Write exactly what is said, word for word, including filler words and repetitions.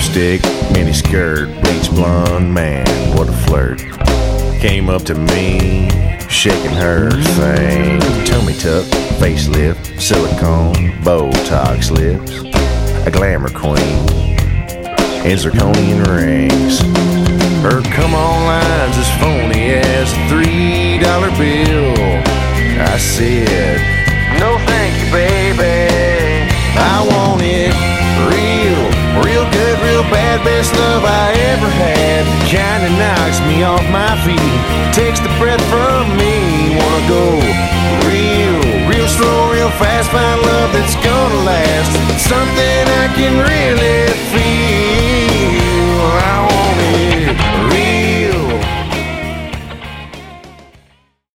lipstick, mini skirt, bleach blonde, man, what a flirt. Came up to me, shaking her thing. Tummy tuck, facelift, silicone, Botox lips, a glamour queen, and zirconian rings. Her come on lines as phony as a three dollar bill. I said, no thank you, baby. I want it real, real good, real bad, best love I ever had. Kinda knocks me off my feet, takes the breath from me. Wanna go real, real slow, real fast, find love that's gonna last, something I can really feel.